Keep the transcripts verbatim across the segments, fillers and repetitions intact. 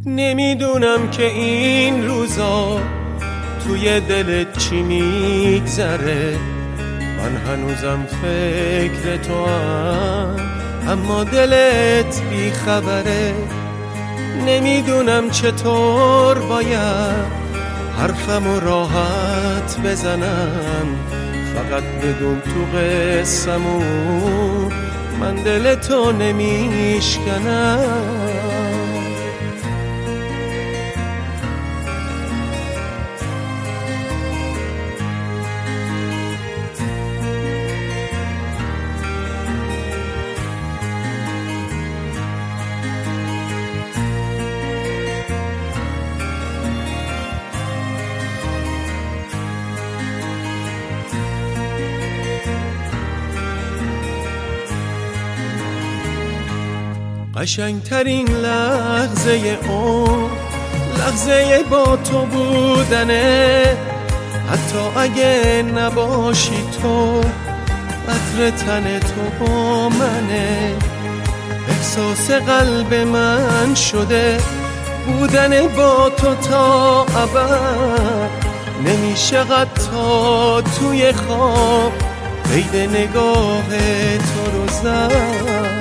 نمیدونم که این روزا توی دلت چی میگذره، من هنوزم فکر تو هم اما دلت بی خبره. نمیدونم چطور باید حرفمو راحت بزنم، فقط بدون تو قسمون من دل تو نمیشکنم. قشنگترین لحظه اون لحظه با تو بودنه، حتی اگه نباشی تو عطر تن تو با منه. احساس قلب من شده بودن با تو تا ابد، نمیشه حتی توی خواب قید نگاه تو رو زد.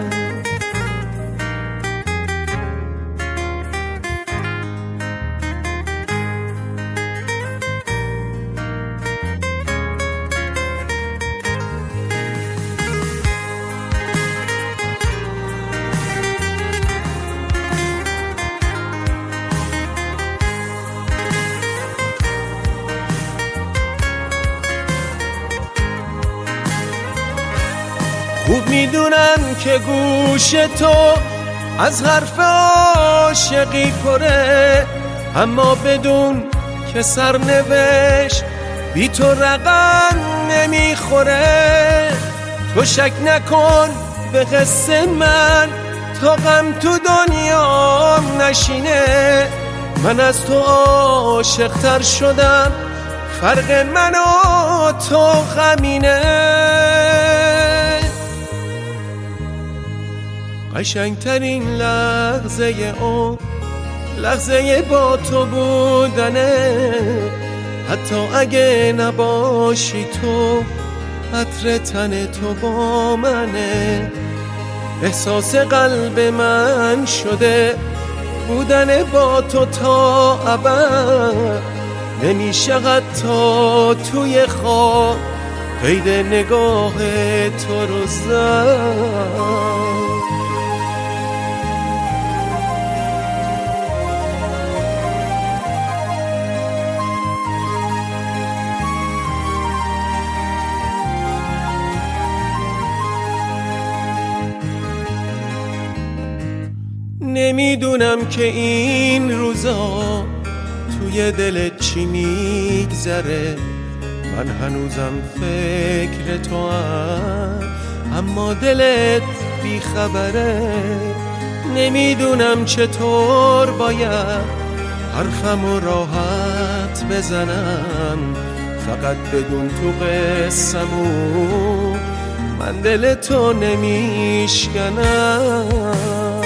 خوب میدونم که گوش تو از حرف عاشقی پره، اما بدون که سرنوشت بی تو رقم نمیخوره. تو شک نکن به قصه من تا غم تو دنیا نشینه، من از تو عاشق‌تر شدم، فرق من و تو غمینه. قشنگترین لحظه اون لحظه با تو بودنه، حتی اگه نباشی تو عطر تن تو با منه. احساس قلب من شده بودن با تو تا ابد، نمیشه حتی توی خواب قید نگاه تو رو زد. نمیدونم که این روزا توی دلت چی میگذره، من هنوزم فکر تو هم اما دلت بی خبره. نمیدونم چطور باید حرفمو راحت بزنم، فقط بدون تو قسمون من دل تو نمیشکنم.